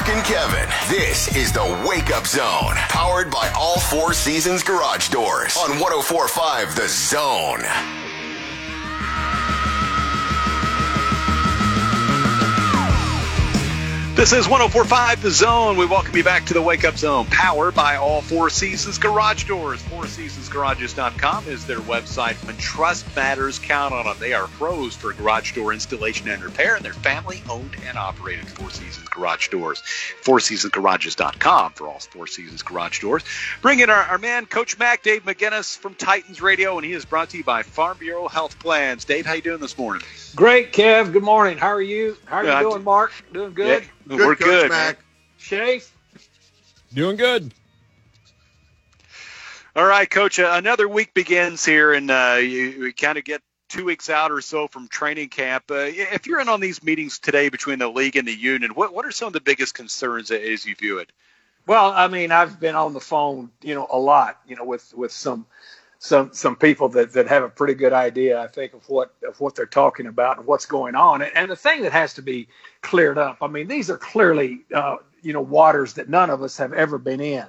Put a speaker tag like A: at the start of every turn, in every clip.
A: Mark and Kevin. This is the Wake Up Zone, powered by All Four Seasons Garage Doors on 104.5 The Zone.
B: This is 104.5 The Zone. We welcome you back to the Wake Up Zone, powered by All Four Seasons Garage Doors. FourSeasonsGarages.com is their website. When trust matters, count on them. They are pros for garage door installation and repair, and they're family-owned and operated. Four Seasons Garage Doors. FourSeasonsGarages.com for all Four Seasons Garage Doors. Bring in our man, Coach Mac, Dave McGinnis from Titans Radio, and he is brought to you by Farm Bureau Health Plans. Dave, how you doing this morning?
C: Great, Kev. Good morning. How are you? How are you doing, Mark? Doing good?
B: Yeah. We're good,
D: Mac.
C: Chase?
E: Doing good.
B: All right, Coach, another week begins here, and we kind of get 2 weeks out or so from training camp. If you're in on these meetings today between the league and the union, what are some of the biggest concerns as you view it?
C: Well, I mean, I've been on the phone, a lot, with some people that have a pretty good idea, I think, of what they're talking about and what's going on. And the thing that has to be cleared up, I mean, these are clearly, waters that none of us have ever been in.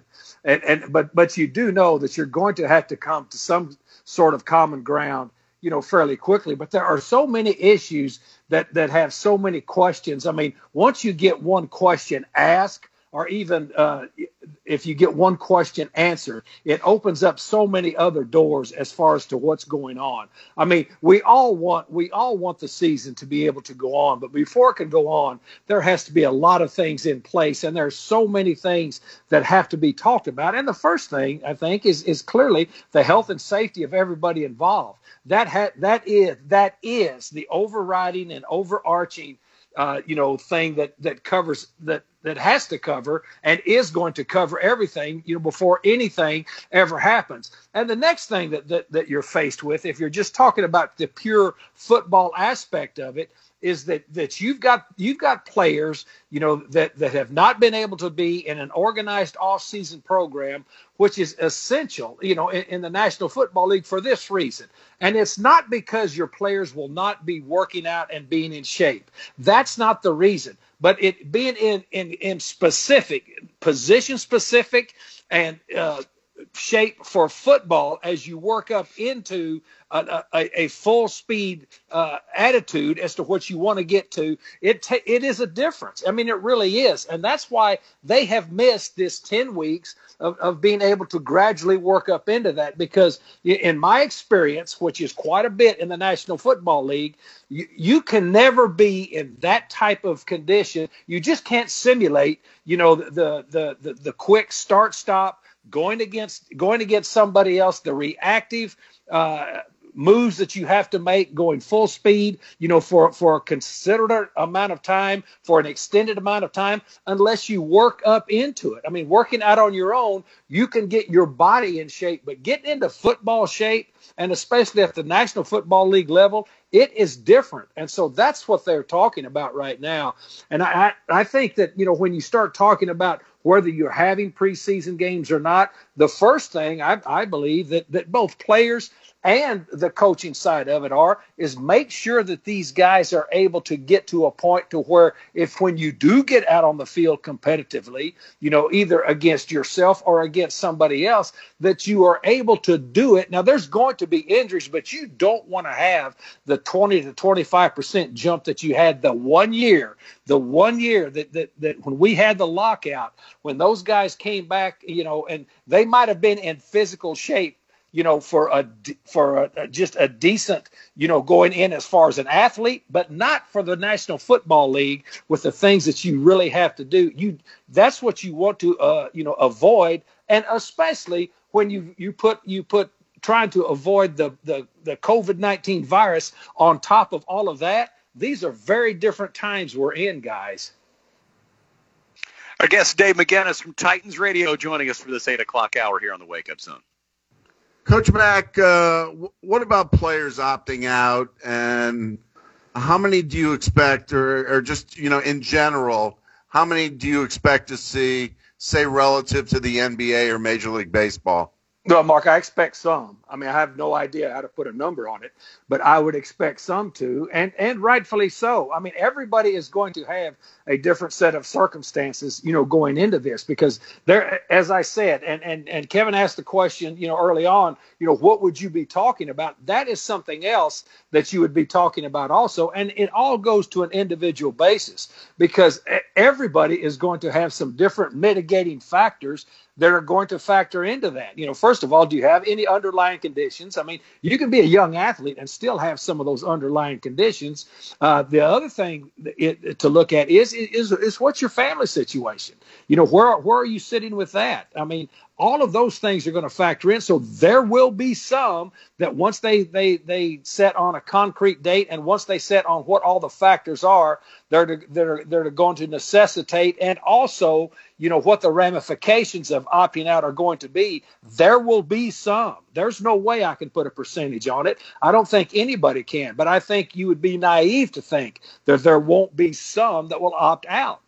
C: But you do know that you're going to have to come to some sort of common ground, fairly quickly. But there are so many issues that have so many questions. I mean, once you get one question asked, or even if you get one question answered, it opens up so many other doors as far as to what's going on. I mean, we all want the season to be able to go on, but before it can go on, there has to be a lot of things in place, and there's so many things that have to be talked about. And the first thing, I think, is clearly the health and safety of everybody involved. That is the overriding and overarching thing that covers that has to cover and is going to cover everything, before anything ever happens. And the next thing that you're faced with, if you're just talking about the pure football aspect of it, is that you've got players, that have not been able to be in an organized off-season program, which is essential, in the National Football League for this reason. And it's not because your players will not be working out and being in shape. That's not the reason. But it being in specific, position specific, and shape for football as you work up into a full speed attitude as to what you want to get to, it is a difference. I mean, it really is. And that's why they have missed this 10 weeks of being able to gradually work up into that, because in my experience, which is quite a bit in the National Football League, you can never be in that type of condition. You just can't simulate, the quick start stop, going against somebody else, the reactive moves that you have to make going full speed, for a considerable amount of time, for an extended amount of time, unless you work up into it. I mean, working out on your own, you can get your body in shape, but getting into football shape, and especially at the National Football League level, it is different. And so that's what they're talking about right now. And I think that, when you start talking about whether you're having preseason games or not, the first thing I believe that both players and the coaching side of it is make sure that these guys are able to get to a point to where when you do get out on the field competitively, either against yourself or against somebody else, that you are able to do it. Now, there's going to be injuries, but you don't want to have the 20 to 25% jump that you had the one year that when we had the lockout, when those guys came back, and they might have been in physical shape, for just a decent, going in as far as an athlete, but not for the National Football League with the things that you really have to do. That's what you want to, avoid. And especially when you put trying to avoid the COVID-19 virus on top of all of that. These are very different times we're in, guys.
B: Our guest, Dave McGinnis from Titans Radio, joining us for this 8 o'clock hour here on the Wake Up Zone.
D: Coach Mack, what about players opting out, and how many do you expect, or just, in general, how many do you expect to see, say, relative to the NBA or Major League Baseball?
C: No, Mark, I expect some. I mean, I have no idea how to put a number on it, but I would expect some to, and rightfully so. I mean, everybody is going to have a different set of circumstances, going into this because there, as I said, and Kevin asked the question, early on, what would you be talking about? That is something else that you would be talking about also, and it all goes to an individual basis because everybody is going to have some different mitigating factors that are going to factor into that. First of all, do you have any underlying conditions? I mean, you can be a young athlete and still have some of those underlying conditions. The other thing to look at is what's your family situation? Where are you sitting with that? I mean, all of those things are going to factor in. So there will be some that once they set on a concrete date and once they set on what all the factors are, they're going to necessitate, and also, what the ramifications of opting out are going to be. There will be some. There's no way I can put a percentage on it. I don't think anybody can, but I think you would be naive to think that there won't be some that will opt out.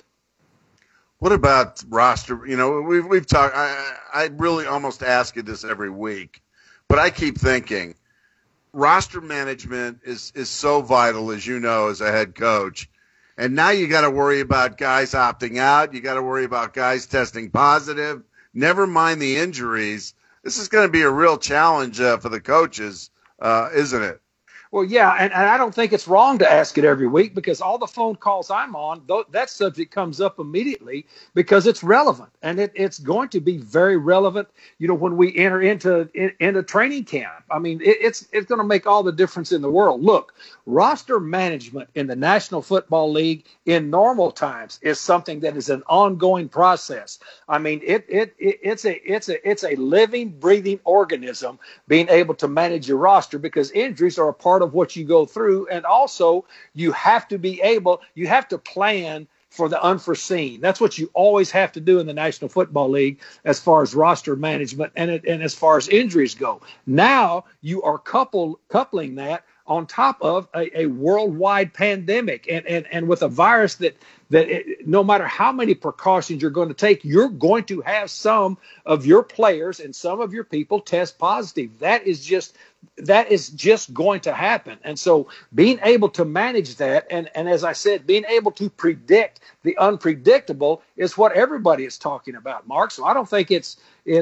D: What about roster? We've talked. I really almost ask you this every week, but I keep thinking roster management is so vital, as as a head coach. And now you got to worry about guys opting out. You got to worry about guys testing positive. Never mind the injuries. This is going to be a real challenge for the coaches, isn't it?
C: Well, yeah, and I don't think it's wrong to ask it every week because all the phone calls I'm on, that subject comes up immediately because it's relevant, and it's going to be very relevant, when we enter into training camp. I mean, it's going to make all the difference in the world. Look, roster management in the National Football League in normal times is something that is an ongoing process. I mean, it's a living, breathing organism being able to manage your roster because injuries are a part of what you go through, and also you have to plan for the unforeseen. That's what you always have to do in the National Football League as far as roster management and as far as injuries go. Now you are coupling that on top of a worldwide pandemic and with a virus that no matter how many precautions you're going to take, you're going to have some of your players and some of your people test positive. That is just going to happen. And so being able to manage that, and as I said, being able to predict the unpredictable is what everybody is talking about, Mark. So I don't think it's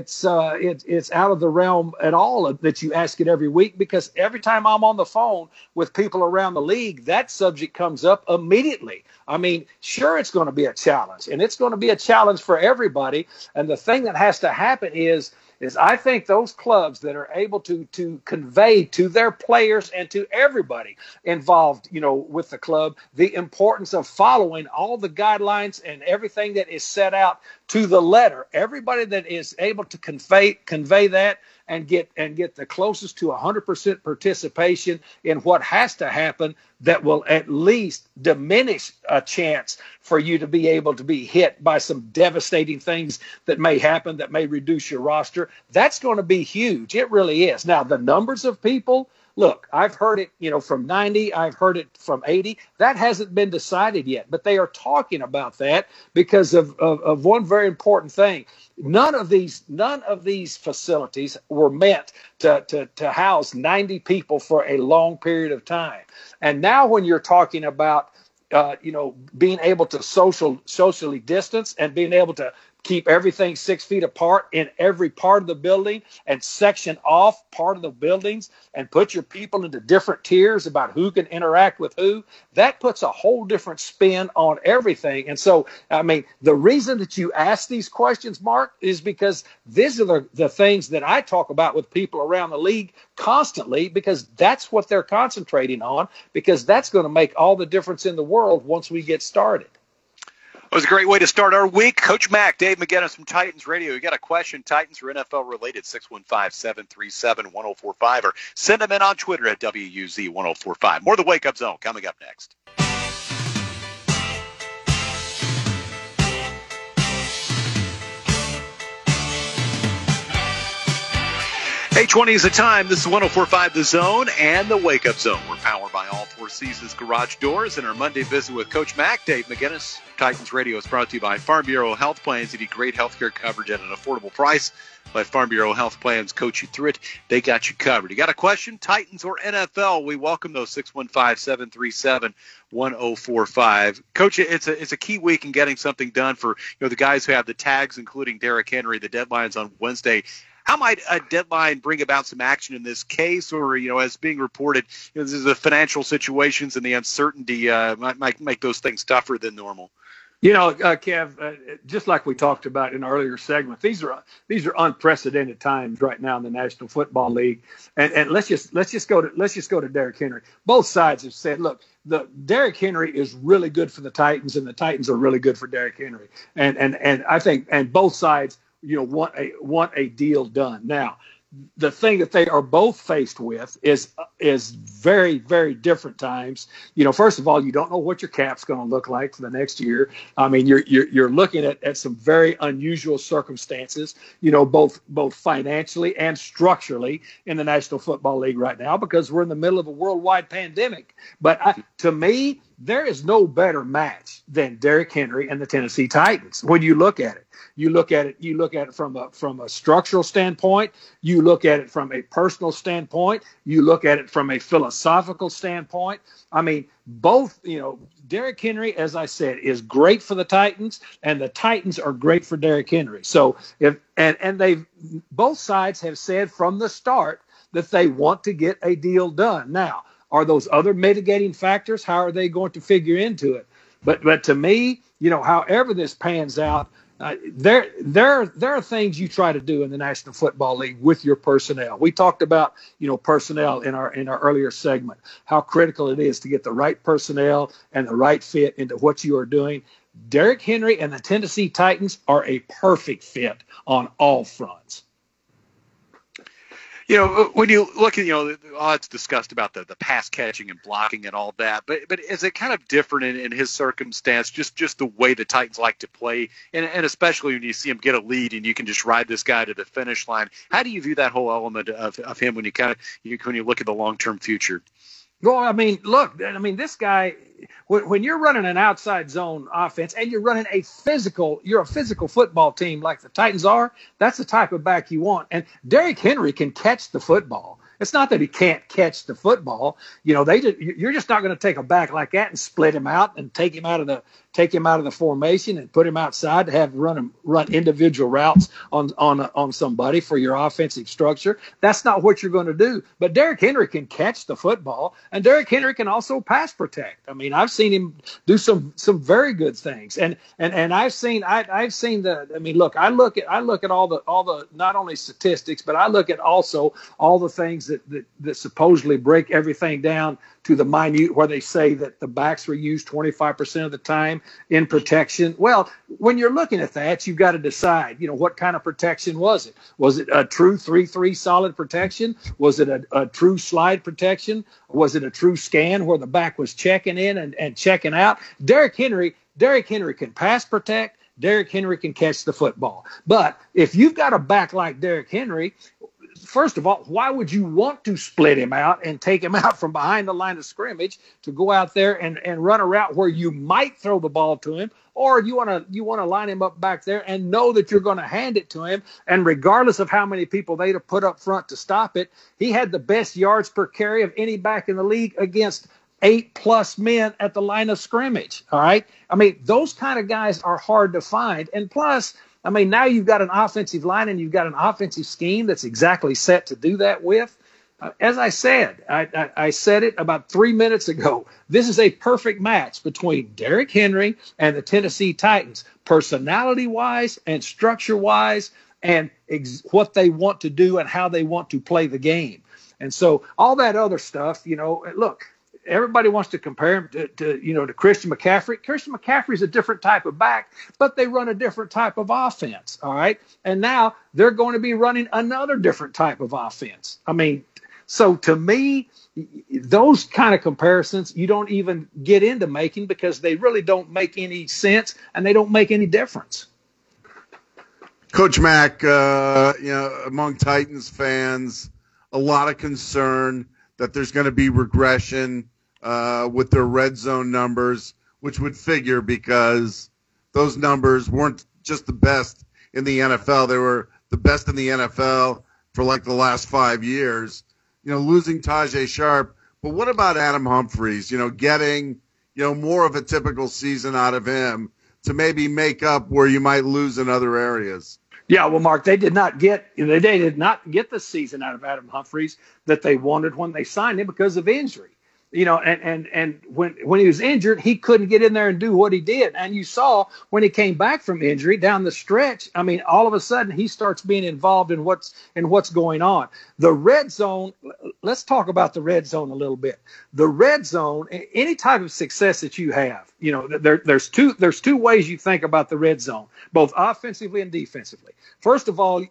C: out of the realm at all that you ask it every week, because every time I'm on the phone with people around the league, that subject comes up immediately. I mean, sure, it's going to be a challenge, and it's going to be a challenge for everybody. And the thing that has to happen is I think those clubs that are able to convey to their players and to everybody involved, with the club, the importance of following all the guidelines and everything that is set out to the letter. Everybody that is able to convey that and get the closest to 100% participation in what has to happen, that will at least diminish a chance for you to be able to be hit by some devastating things that may happen, that may reduce your roster. That's going to be huge. It really is. Now, the numbers of people, look, I've heard it, from 90, I've heard it from 80. That hasn't been decided yet, but they are talking about that because of one very important thing. None of these facilities were meant to house 90 people for a long period of time. And now when you're talking about, being able to socially distance and being able to keep everything 6 feet apart in every part of the building and section off part of the buildings and put your people into different tiers about who can interact with who, that puts a whole different spin on everything. And so, I mean, the reason that you ask these questions, Mark, is because these are the things that I talk about with people around the league constantly, because that's what they're concentrating on, because that's going to make all the difference in the world once we get started.
B: It was a great way to start our week. Coach Mack, Dave McGinnis from Titans Radio. You got a question, Titans or NFL related, 615-737-1045, or send them in on Twitter at WUZ1045. More of the Wake Up Zone coming up next. 8:20 is the time. This is 104.5 The Zone and the Wake Up Zone. We're powered by All Four Seasons Garage Doors. And our Monday visit with Coach Mac, Dave McGinnis. Titans Radio is brought to you by Farm Bureau Health Plans. You need great health care coverage at an affordable price. Let Farm Bureau Health Plans coach you through it. They got you covered. You got a question? Titans or NFL? We welcome those 615-737-1045. Coach, it's a key week in getting something done for the guys who have the tags, including Derrick Henry. The deadline's on Wednesday. How might a deadline bring about some action in this case, or as being reported, this is the financial situations and the uncertainty might make those things tougher than normal?
C: Kev, just like we talked about in an earlier segment, these are unprecedented times right now in the National Football League, and let's just go to Derrick Henry. Both sides have said, look, Derrick Henry is really good for the Titans, and the Titans are really good for Derrick Henry, and I think both sides want a deal done. Now, the thing that they are both faced with is very, very different times. First of all, you don't know what your cap's going to look like for the next year. I mean, you're looking at some very unusual circumstances, both financially and structurally in the National Football League right now, because we're in the middle of a worldwide pandemic. But to me, there is no better match than Derrick Henry and the Tennessee Titans. When you look at it, you look at it from a structural standpoint. You look at it from a personal standpoint. You look at it from a philosophical standpoint. I mean, both, Derrick Henry, as I said, is great for the Titans, and the Titans are great for Derrick Henry. So both sides have said from the start that they want to get a deal done. Now, are those other mitigating factors? How are they going to figure into it? But to me, however this pans out, there are things you try to do in the National Football League with your personnel. We talked about personnel in our earlier segment, how critical it is to get the right personnel and the right fit into what you are doing. Derrick Henry and the Tennessee Titans are a perfect fit on all fronts.
B: When you look at, all it's discussed about the pass catching and blocking and all that, but is it kind of different in his circumstance, just the way the Titans like to play, and especially when you see him get a lead and you can just ride this guy to the finish line? How do you view that whole element of him when you look at the long-term future?
C: Well, I mean, this guy, when you're running an outside zone offense and you're running you're a physical football team like the Titans are, that's the type of back you want. And Derrick Henry can catch the football. It's not that he can't catch the football. You're just not going to take a back like that and split him out and take him out of the formation and put him outside to have run individual routes on somebody for your offensive structure. That's not what you're going to do. But Derrick Henry can catch the football, and Derrick Henry can also pass protect. I mean, I've seen him do some very good things, and I've seen look, I look at all the not only statistics, but I look at also all the things that supposedly break everything down to the minute, where they say that the backs were used 25% of the time in protection. Well, when you're looking at that, you've got to decide, what kind of protection was it? Was it a true 3-3 solid protection? Was it a true slide protection? Was it a true scan where the back was checking in and checking out? Derrick Henry can pass protect. Derrick Henry can catch the football. But if you've got a back like Derrick Henry, first of all, why would you want to split him out and take him out from behind the line of scrimmage to go out there and run a route where you might throw the ball to him, or you want to line him up back there and know that you're going to hand it to him, and regardless of how many people they'd have put up front to stop it, he had the best yards per carry of any back in the league against 8+ men at the line of scrimmage. All right. I mean, those kind of guys are hard to find. And plus, I mean, now you've got an offensive line and you've got an offensive scheme that's exactly set to do that with. As I said, I said it about 3 minutes ago. This is a perfect match between Derrick Henry and the Tennessee Titans, personality-wise and structure-wise, and what they want to do and how they want to play the game. And so all that other stuff, look, everybody wants to compare him to Christian McCaffrey. Christian McCaffrey is a different type of back, but they run a different type of offense. All right. And now they're going to be running another different type of offense. I mean, so to me, those kind of comparisons you don't even get into making, because they really don't make any sense and they don't make any difference.
D: Coach Mack, among Titans fans, a lot of concern that there's going to be regression with their red zone numbers, which would figure because those numbers weren't just the best in the NFL. They were the best in the NFL for like the last 5 years. Losing Tajay Sharp. But what about Adam Humphries, getting, more of a typical season out of him to maybe make up where you might lose in other areas?
C: Yeah, well, Mark, they did not get the season out of Adam Humphries that they wanted when they signed him because of injury. And when he was injured, he couldn't get in there and do what he did. And you saw when he came back from injury down the stretch, I mean, all of a sudden he starts being involved in what's going on. The red zone, let's talk about the red zone a little bit. The red zone, any type of success that you have, there's two ways you think about the red zone, both offensively and defensively. First of all,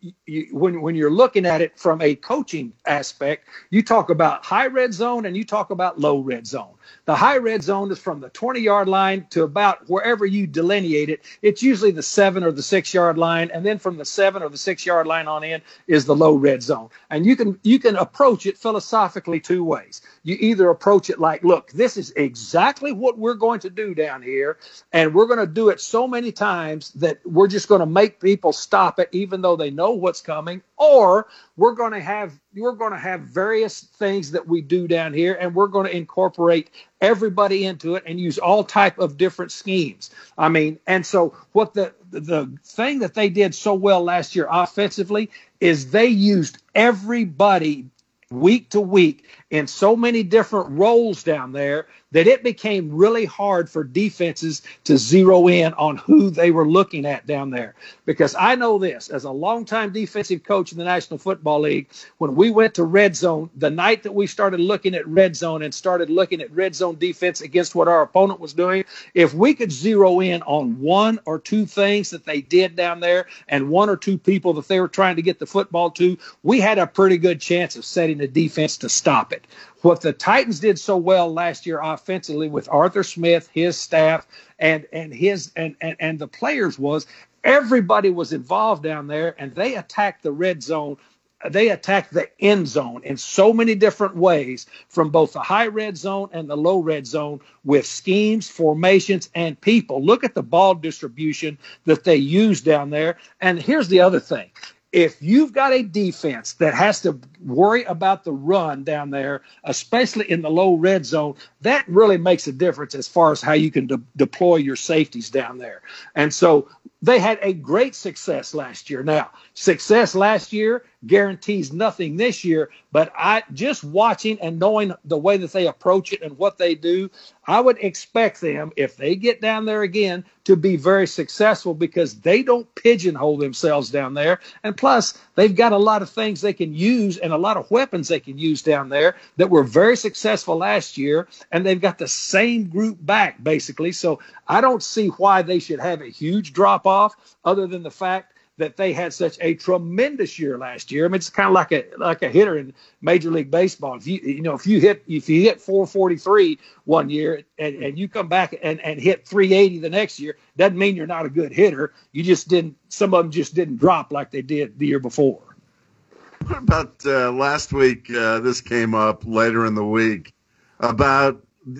C: when you're looking at it from a coaching aspect, you talk about high red zone and you talk about low red zone. The high red zone is from the 20-yard line to about wherever you delineate it. It's usually the 7 or the 6-yard line, and then from the 7 or the 6-yard line on in is the low red zone. And you can approach it philosophically two ways. You either approach it like, look, this is exactly what we're going to do down here, and we're going to do it so many times that we're just going to make people stop it even though they know what's coming, or we're going to have various things that we do down here, and we're going to incorporate everybody into it and use all type of different schemes. I mean, and so what the thing that they did so well last year offensively is they used everybody week to week in so many different roles down there that it became really hard for defenses to zero in on who they were looking at down there. Because I know this, as a longtime defensive coach in the National Football League, when we went to red zone, the night that we started looking at red zone and started looking at red zone defense against what our opponent was doing, if we could zero in on one or two things that they did down there and one or two people that they were trying to get the football to, we had a pretty good chance of setting the defense to stop it. What the Titans did so well last year offensively with Arthur Smith, his staff, and the players was everybody was involved down there, and they attacked the red zone. They attacked the end zone in so many different ways from both the high red zone and the low red zone with schemes, formations, and people. Look at the ball distribution that they used down there. And here's the other thing. If you've got a defense that has to worry about the run down there, especially in the low red zone, that really makes a difference as far as how you can deploy your safeties down there. And so they had a great success last year. Now, success last year guarantees nothing this year, but just watching and knowing the way that they approach it and what they do, I would expect them, if they get down there again, to be very successful because they don't pigeonhole themselves down there. And plus, they've got a lot of things they can use and a lot of weapons they can use down there that were very successful last year, and they've got the same group back, basically. So I don't see why they should have a huge drop-off other than the fact that they had such a tremendous year last year. I mean, it's kind of like a hitter in Major League Baseball. If you hit 443 one year and you come back and hit 380 the next year, doesn't mean you're not a good hitter. Some of them just didn't drop like they did the year before.
D: What about last week? This came up later in the week about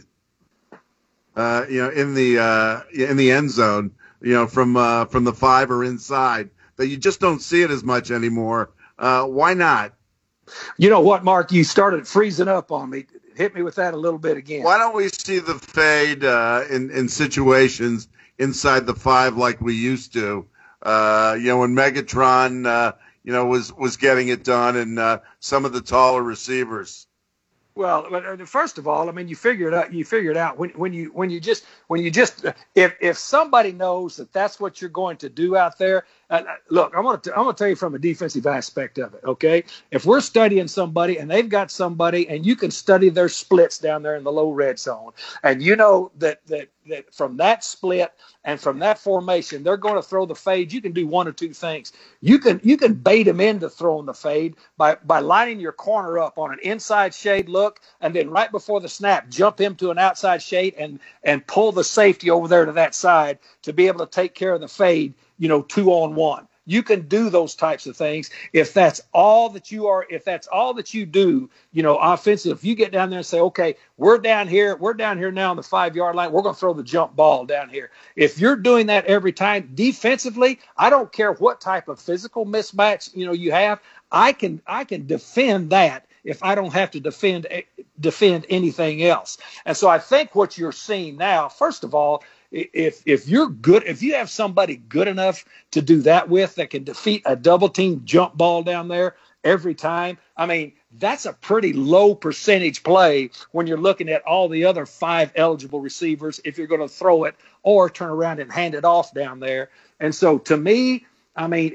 D: in the end zone, from the 5 or inside, that you just don't see it as much anymore. Why not?
C: You know what, Mark? You started freezing up on me. Hit me with that a little bit again.
D: Why don't we see the fade in situations inside the 5 like we used to? When Megatron, was getting it done, and some of the taller receivers.
C: Well, first of all, I mean, you figure it out when you just if somebody knows that that's what you're going to do out there. Look, I'm going to tell you from a defensive aspect of it. Okay, if we're studying somebody and they've got somebody, and you can study their splits down there in the low red zone, and you know that from that split and from that formation, they're going to throw the fade. You can do one or two things. You can bait them into throwing the fade by lining your corner up on an inside shade look, and then right before the snap, jump him to an outside shade and pull the safety over there to that side to be able to take care of the fade, 2-on-1. You can do those types of things if that's all that you are, if that's all that you do, offensive. If you get down there and say, okay, we're down here now on the 5-yard line, we're going to throw the jump ball down here. If you're doing that every time defensively, I don't care what type of physical mismatch, you have, I can defend that if I don't have to defend anything else. And so I think what you're seeing now, first of all, if you're good, if you have somebody good enough to do that with, that can defeat a double team jump ball down there every time, I mean, that's a pretty low percentage play when you're looking at all the other 5 eligible receivers if you're going to throw it or turn around and hand it off down there. And so to me, I mean,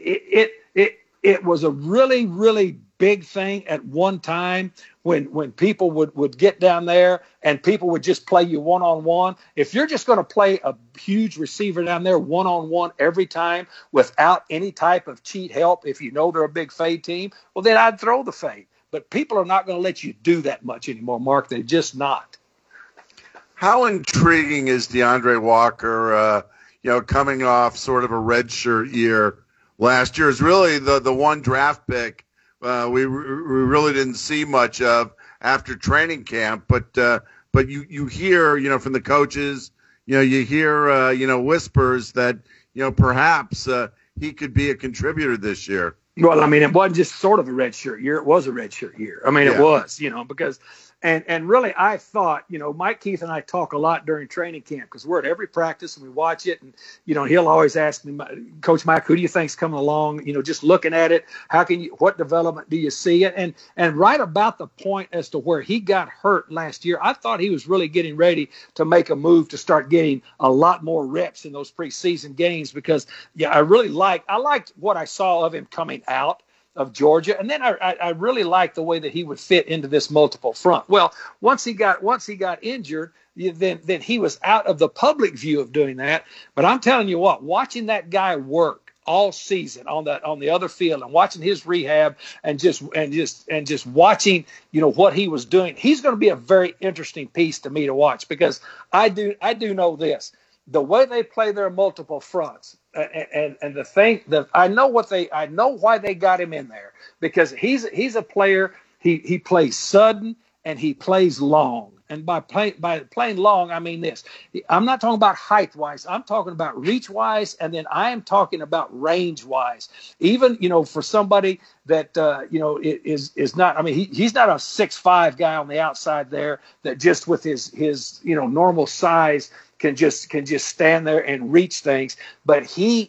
C: it was a really, really big thing at one time when people would get down there and people would just play you one-on-one. If you're just going to play a huge receiver down there one-on-one every time without any type of cheat help, if you know they're a big fade team, well, then I'd throw the fade. But people are not going to let you do that much anymore, Mark. They're just not.
D: How intriguing is DeAndre Walker, coming off sort of a redshirt year last year? Is really the one draft pick we really didn't see much of after training camp, but you hear, from the coaches, you hear, whispers that, perhaps he could be a contributor this year.
C: Well, I mean, it wasn't just sort of a redshirt year. It was a redshirt year. I mean, It was, because and really I thought, Mike Keith and I talk a lot during training camp because we're at every practice and we watch it. And, he'll always ask me, Coach Mike, who do you think's coming along? Just looking at it, what development do you see? And right about the point as to where he got hurt last year, I thought he was really getting ready to make a move to start getting a lot more reps in those preseason games because, I liked what I saw of him coming out of Georgia. And then I really liked the way that he would fit into this multiple front. Well, once he got injured, then he was out of the public view of doing that. But I'm telling you what, watching that guy work all season on the other field and watching his rehab and just watching, what he was doing, he's going to be a very interesting piece to me to watch because I do know this. The way they play their multiple fronts, and the thing that I know why they got him in there because he's a player. He plays sudden and he plays long. And by playing long, I mean this. I'm not talking about height wise. I'm talking about reach wise, and then I am talking about range wise. Even for somebody that is not. I mean, he's not a 6'5" guy on the outside there that just with his normal size can just stand there and reach things, but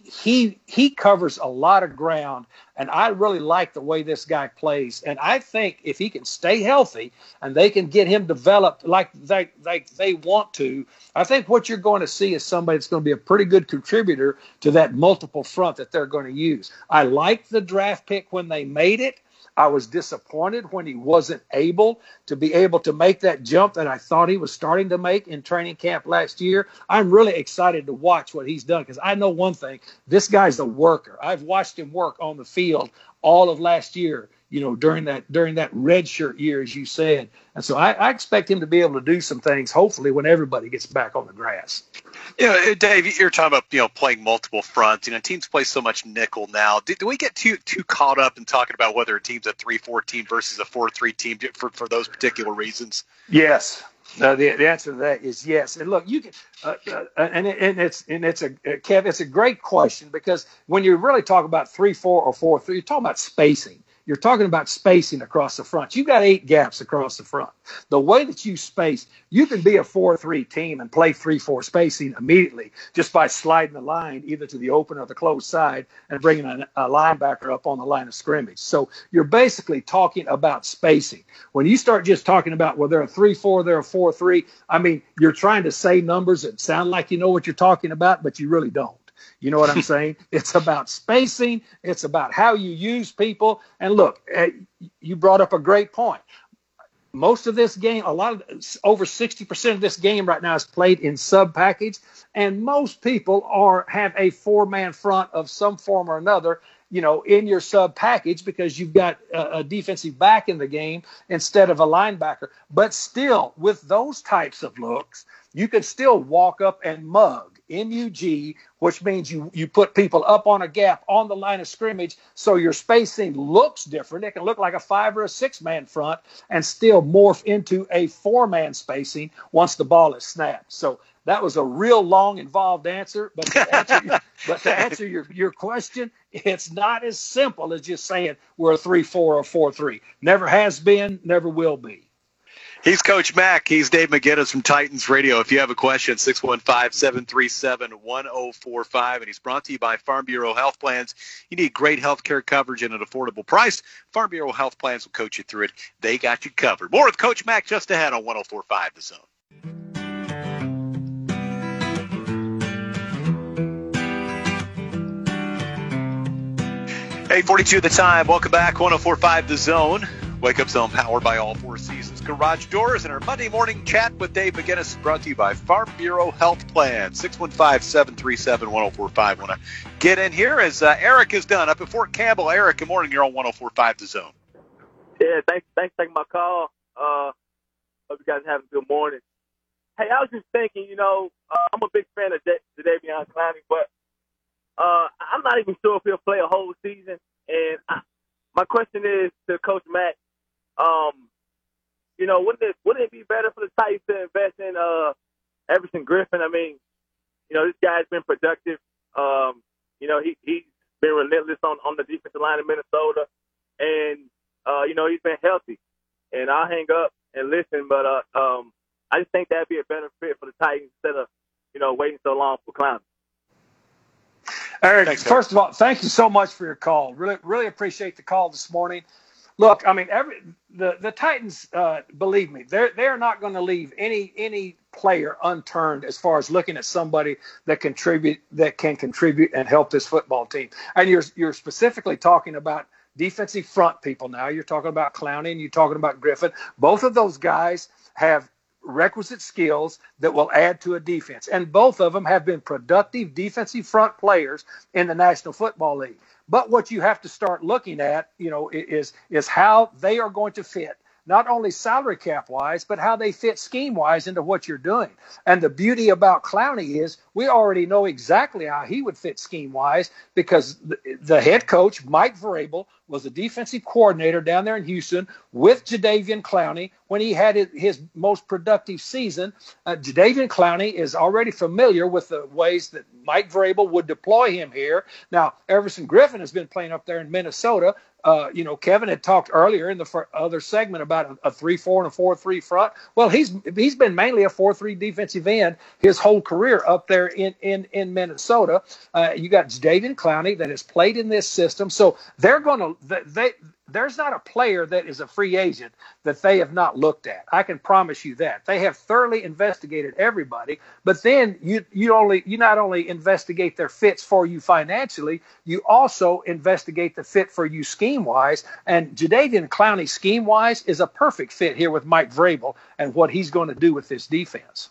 C: he covers a lot of ground, and I really like the way this guy plays. And I think if he can stay healthy and they can get him developed like they want to, I think what you're going to see is somebody that's going to be a pretty good contributor to that multiple front that they're going to use. I liked the draft pick when they made it. I was disappointed when he wasn't able to make that jump that I thought he was starting to make in training camp last year. I'm really excited to watch what he's done because I know one thing, this guy's a worker. I've watched him work on the field all of last year, during that redshirt year, as you said. And so I expect him to be able to do some things, hopefully, when everybody gets back on the grass.
B: Dave, you're talking about, playing multiple fronts. Teams play so much nickel now. Do we get too caught up in talking about whether a team's a 3-4 team versus a 4-3 team for those particular reasons?
C: Yes. The answer to that is yes. And look, you can, Kev, it's a great question because when you really talk about 3-4 or 4-3, you're talking about spacing. You're talking about spacing across the front. You've got 8 gaps across the front. The way that you space, you can be a 4-3 team and play 3-4 spacing immediately just by sliding the line either to the open or the closed side and bringing a linebacker up on the line of scrimmage. So you're basically talking about spacing. When you start just talking about, well, they're a 3-4, they're a 4-3, I mean, you're trying to say numbers that sound like you know what you're talking about, but you really don't. You know what I'm saying? It's about spacing. It's about how you use people. And look, you brought up a great point. Most of this game, over 60% of this game right now is played in sub package. And most people have a 4-man front of some form or another, in your sub package because you've got a defensive back in the game instead of a linebacker. But still, with those types of looks, you can still walk up and mug MUG, which means you put people up on a gap on the line of scrimmage, so your spacing looks different. It can look like a 5 or a 6-man front and still morph into a 4-man spacing once the ball is snapped. So that was a real long, involved answer. But to answer your question, it's not as simple as just saying we're a 3-4 or 4-3. Never has been, never will be.
B: He's Coach Mack. He's Dave McGinnis from Titans Radio. If you have a question, 615-737-1045. And he's brought to you by Farm Bureau Health Plans. You need great health care coverage at an affordable price. Farm Bureau Health Plans will coach you through it. They got you covered. More with Coach Mack just ahead on 104.5 The Zone. 8:42 the time. Welcome back. 104.5 The Zone. Wake Up Zone powered by All Four Seasons Garage Doors. And our Monday morning chat with Dave McGinnis brought to you by Farm Bureau Health Plan. 615-737-1045. Want to get in here as Eric is done up at Fort Campbell. Eric, good morning. You're on 104.5 The Zone.
F: Yeah, thanks for taking my call. Hope you guys are having a good morning. Hey, I was just thinking, I'm a big fan of Jadeveon Clowney, but I'm not even sure if he'll play a whole season. And my question is to Coach Mack, wouldn't it be better for the Titans to invest in Everson Griffin? I mean, this guy's been productive. He's been relentless on the defensive line in Minnesota, and he's been healthy. And I'll hang up and listen, but I just think that'd be a better fit for the Titans instead of waiting so long for Clowney.
C: Eric, first of all, thank you so much for your call. Really, really appreciate the call this morning. Look, I mean, the Titans, believe me, they're not going to leave any player unturned as far as looking at somebody that can contribute and help this football team. And you're specifically talking about defensive front people now. You're talking about Clowney and you're talking about Griffin. Both of those guys have requisite skills that will add to a defense. And both of them have been productive defensive front players in the National Football League. But what you have to start looking at, is how they are going to fit, not only salary cap wise, but how they fit scheme wise into what you're doing. And the beauty about Clowney is we already know exactly how he would fit scheme wise because the head coach, Mike Vrabel, was a defensive coordinator down there in Houston with Jadeveon Clowney when he had his most productive season. Jadeveon Clowney is already familiar with the ways that Mike Vrabel would deploy him here. Now, Everson Griffin has been playing up there in Minnesota. Kevin had talked earlier in the other segment about a 3-4 and a 4-3 front. Well, he's been mainly a 4-3 defensive end his whole career up there in Minnesota. You got Jadeveon Clowney that has played in this system, so there's not a player that is a free agent that they have not looked at. I can promise you that. They have thoroughly investigated everybody, but then you not only investigate their fits for you financially, you also investigate the fit for you scheme-wise. And Jadeveon Clowney scheme-wise is a perfect fit here with Mike Vrabel and what he's going to do with this defense.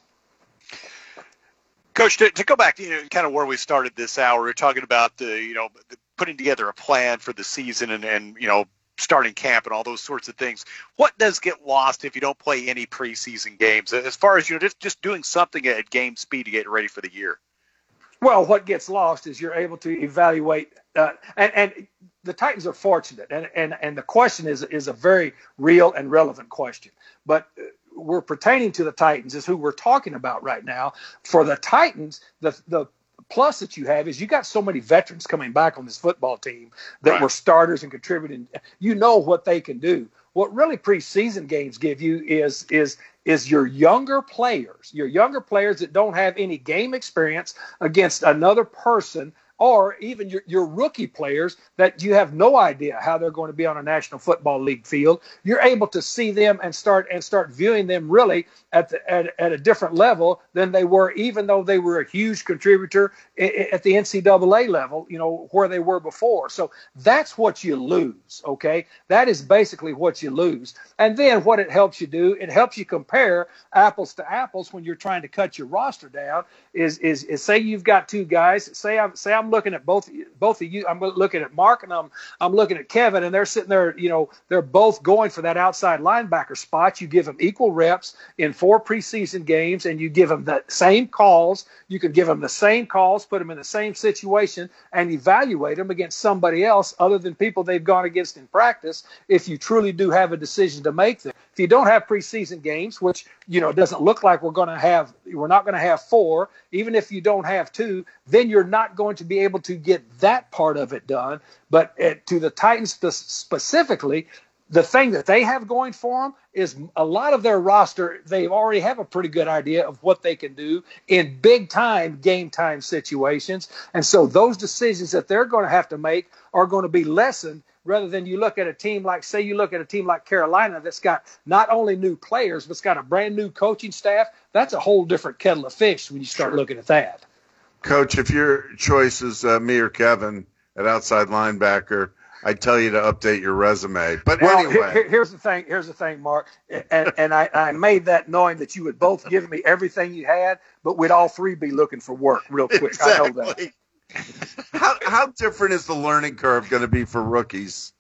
B: Coach, to go back to kind of where we started this hour, we're talking about the putting together a plan for the season and starting camp and all those sorts of things. What does get lost if you don't play any preseason games? As far as just doing something at game speed to get ready for the year.
C: Well, what gets lost is you're able to evaluate, and the Titans are fortunate, and the question is a very real and relevant question. But we're pertaining to the Titans is who we're talking about right now. For the Titans, the plus that you have is you got so many veterans coming back on this football team that were starters and contributing. You know what they can do. What really preseason games give you is your younger players that don't have any game experience against another person, or even your rookie players that you have no idea how they're going to be on a National Football League field. You're able to see them and start viewing them really at a different level than they were, even though they were a huge contributor at the NCAA level, where they were before. So that's what you lose, okay? That is basically what you lose. And then what it helps you do, it helps you compare apples to apples when you're trying to cut your roster down, is say you've got two guys, say I'm I'm looking at both of you. I'm looking at Mark and I'm looking at Kevin, and they're sitting there. They're both going for that outside linebacker spot. You give them equal reps in 4 preseason games, and you give them the same calls. You can give them the same calls, put them in the same situation, and evaluate them against somebody else other than people they've gone against in practice. If you truly do have a decision to make there, if you don't have preseason games, which it doesn't look like we're not going to have 4. Even if you don't have 2, then you're not going to be able to get that part of it done. But to the Titans specifically, the thing that they have going for them is a lot of their roster, they already have a pretty good idea of what they can do in big-time, game-time situations. And so those decisions that they're going to have to make are going to be lessened rather than you look at a team like Carolina that's got not only new players, but it's got a brand-new coaching staff. That's a whole different kettle of fish when you start looking at that.
D: Coach, if your choice is me or Kevin at outside linebacker, I tell you to update your resume. But anyway,
C: here's the thing, Mark. And I made that knowing that you would both give me everything you had, but we'd all 3 be looking for work real quick.
D: Exactly.
C: I know that.
D: How different is the learning curve going to be for rookies?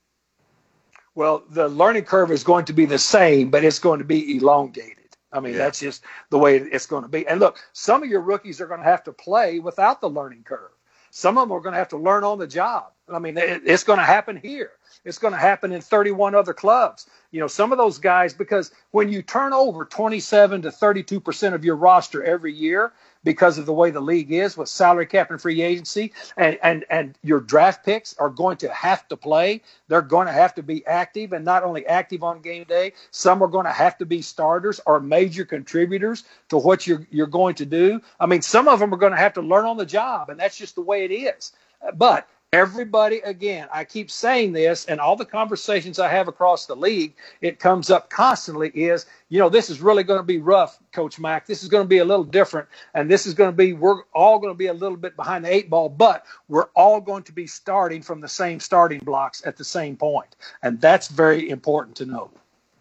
C: Well, the learning curve is going to be the same, but it's going to be elongated. I mean, That's just the way it's going to be. And look, some of your rookies are going to have to play without the learning curve. Some of them are going to have to learn on the job. I mean, it's going to happen here. It's going to happen in 31 other clubs. Some of those guys, because when you turn over 27 to 32% of your roster every year because of the way the league is with salary cap and free agency, and your draft picks are going to have to play. They're going to have to be active, and not only active on game day. Some are going to have to be starters or major contributors to what you're going to do. I mean, some of them are going to have to learn on the job, and that's just the way it is. But everybody, again, I keep saying this, and all the conversations I have across the league, it comes up constantly is, this is really going to be rough, Coach Mack. This is going to be a little different, and we're all going to be a little bit behind the 8 ball, but we're all going to be starting from the same starting blocks at the same point, and that's very important to know.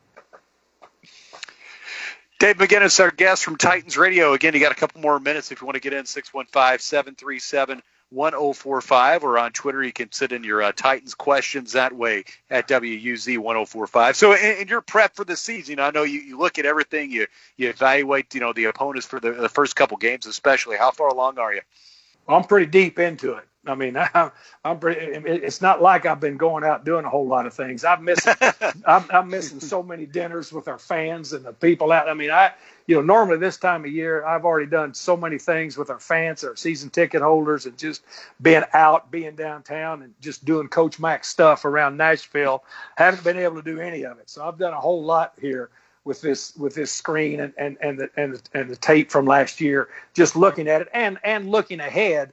B: Dave McGinnis, our guest from Titans Radio. Again, you got a couple more minutes if you want to get in, 615-737-1045 or on Twitter. You can sit in your Titans questions that way at WUZ1045. So in your prep for the season, I know you look at everything, you evaluate, the opponents for the first couple games especially. How far along are you?
C: Well, I'm pretty deep into it. I mean, it's not like I've been going out doing a whole lot of things. I'm missing so many dinners with our fans and the people out. I mean, normally this time of year, I've already done so many things with our fans, our season ticket holders, and just being downtown and just doing Coach Mack stuff around Nashville. Haven't been able to do any of it. So I've done a whole lot here with this screen and the tape from last year, just looking at it and looking ahead.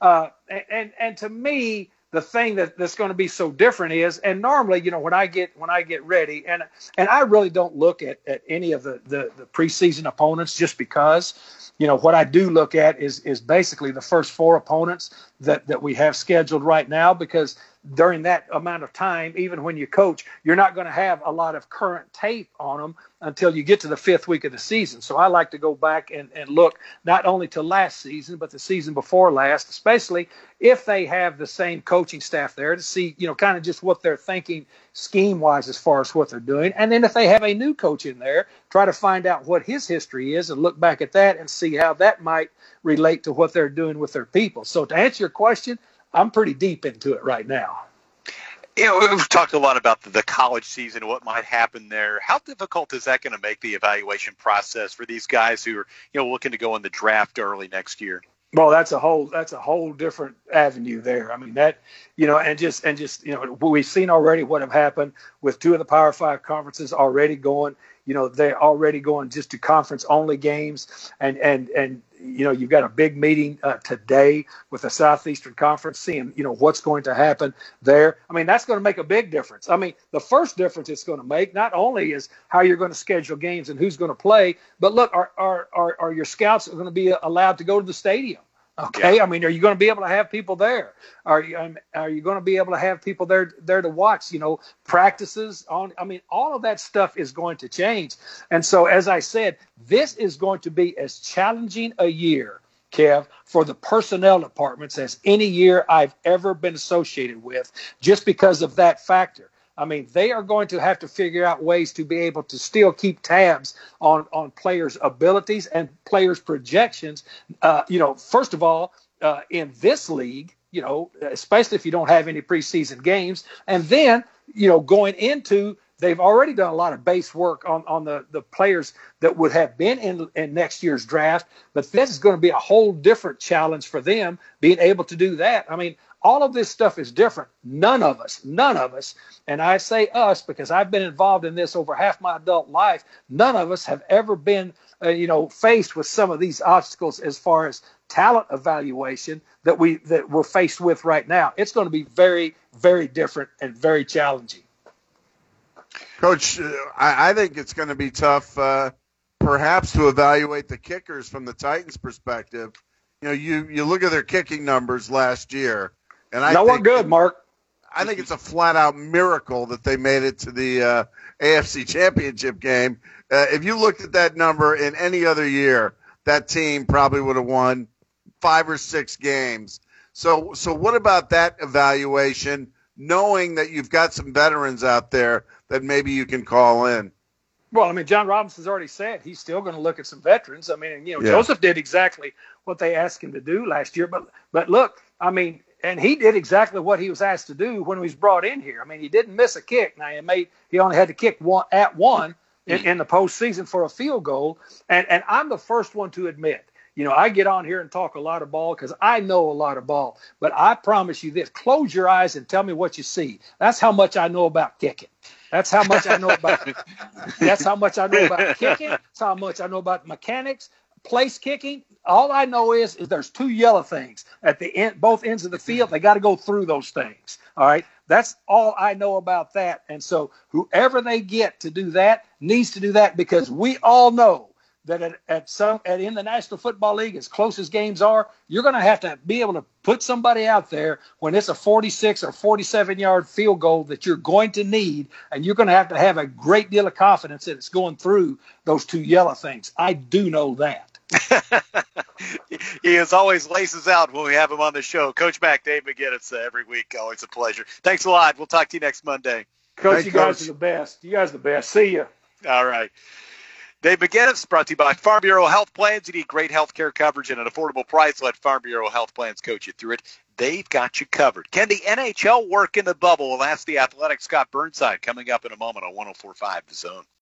C: And to me, the thing that's going to be so different is, and normally, when I get ready, and I really don't look at any of the preseason opponents just because, what I do look at is basically the first 4 opponents that we have scheduled right now, because during that amount of time, even when you coach, you're not going to have a lot of current tape on them until you get to the 5th week of the season. So I like to go back and look not only to last season, but the season before last, especially if they have the same coaching staff there, to see, kind of just what they're thinking scheme-wise as far as what they're doing. And then if they have a new coach in there, try to find out what his history is and look back at that and see how that might relate to what they're doing with their people. So to answer your question, I'm pretty deep into it right now.
B: We've talked a lot about the college season, what might happen there. How difficult is that going to make the evaluation process for these guys who are, looking to go in the draft early next year?
C: Well, that's a whole different avenue there. I mean, that, and just we've seen already what have happened with 2 of the Power 5 conferences already going. They're already going just to conference only games, and you've got a big meeting today with the Southeastern Conference, seeing what's going to happen there. I mean, that's going to make a big difference. I mean, the first difference it's going to make not only is how you're going to schedule games and who's going to play, but look, are your scouts going to be allowed to go to the stadium? Okay, yeah. I mean, are you going to be able to have people there? Are you going to be able to have people there to watch? Practices on. I mean, all of that stuff is going to change. And so, as I said, this is going to be as challenging a year Kev, for the personnel departments as any year I've ever been associated with, just because of that factor. I mean, they are going to have to figure out ways to be able to still keep tabs on players' abilities and players' projections. First of all, in this league, especially if you don't have any preseason games, and then, going into, they've already done a lot of base work on the players that would have been in next year's draft, but this is going to be a whole different challenge for them being able to do that. I mean, all of this stuff is different. None of us, and I say us because I've been involved in this over half my adult life, none of us have ever been, faced with some of these obstacles as far as talent evaluation that we're faced with right now. It's going to be very, very different and very challenging.
D: Coach, I think it's going to be tough, perhaps, to evaluate the kickers from the Titans' perspective. You look at their kicking numbers last year, and
C: we're good, Mark.
D: I think it's a flat-out miracle that they made it to the AFC Championship game. If you looked at that number in any other year, that team probably would have won 5 or 6 games. So what about that evaluation, knowing that you've got some veterans out there that maybe you can call in?
C: Well, I mean, John Robinson's already said he's still going to look at some veterans. I mean, Joseph did exactly what they asked him to do last year. But look, I mean, and he did exactly what he was asked to do when he was brought in here. I mean, he didn't miss a kick. Now, he only had to kick one in the postseason for a field goal. And I'm the first one to admit, I get on here and talk a lot of ball because I know a lot of ball. But I promise you this, close your eyes and tell me what you see. That's how much I know about kicking. That's how much I know about kicking. That's how much I know about mechanics, place kicking. All I know is there's 2 yellow things at the end, both ends of the field. They got to go through those things. All right. That's all I know about that. And so whoever they get to do that needs to do that, because we all know that in the National Football League, as close as games are, you're going to have to be able to put somebody out there when it's a 46 or 47-yard field goal that you're going to need, and you're going to have a great deal of confidence that it's going through those 2 yellow things. I do know that.
B: He as always laces out when we have him on the show. Coach Mac, Dave McGinnis, every week. Always a pleasure. Thanks a lot. We'll talk to you next Monday.
C: Coach, you guys are the best. You guys are the best. See you.
B: All right. Dave McGinnis, brought to you by Farm Bureau Health Plans. You need great health care coverage at an affordable price. Let Farm Bureau Health Plans coach you through it. They've got you covered. Can the NHL work in the bubble? We'll ask the Athletic's Scott Burnside coming up in a moment on 104.5 The Zone.